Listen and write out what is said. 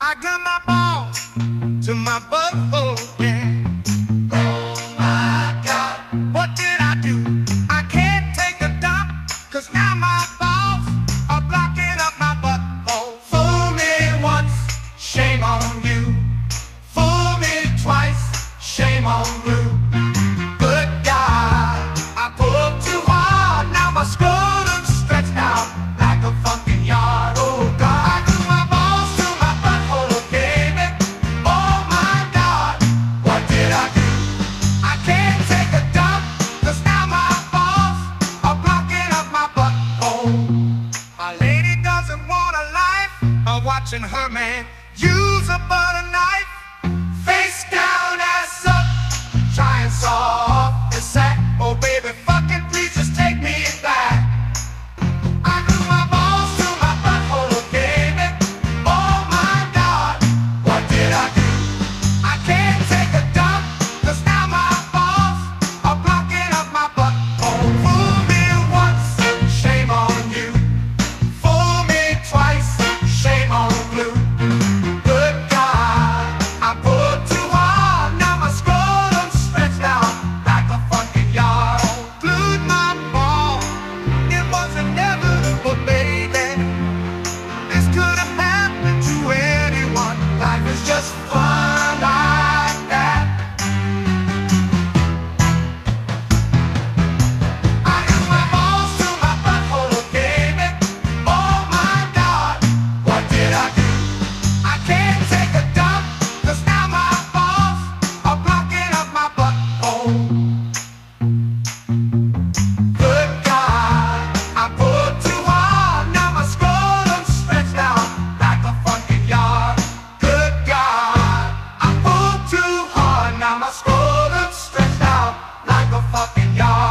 I got my balls to my butthole, yeah. Oh my God, what did I do? I can't take a dump, 'cause now my balls are blocking up my butthole. Fool me once, shame on you. Fool me twice, shame on you. Good God, I pulled too hard, now my scrotum's stretched out like a fucking yard. Oh God, I grew my balls to my butthole, baby. Oh my God, what did I do? I can't take a dump, 'cause now my balls are blocking up my butthole. My lady doesn't want a life of watching her man use a butter knife, face down, ass up, try and saw off his sack. Oh baby, fucking please just take me back. I grew my balls to my butthole, baby. Oh my God, what did I do? I can't take a dump, 'cause now my balls are blocking up my butthole. Fool me once, shame on you. Fool me twice, shame on blue. Good God, I pulled too hard, now my scrotum's stretched out like a fucking yard. Glued my ball, it was inevitable, baby. This could have happened to anyone. Life is just fun like that. I got my balls to my butthole, baby. Oh my God, what did I do? I can't take a dump, 'cause now my balls are blocking up my butthole. Good God, I pulled too hard, now my scrotum's stretched out like a fucking yard. Good God, I pulled too hard, now my scrotum's stretched out like a fucking yard.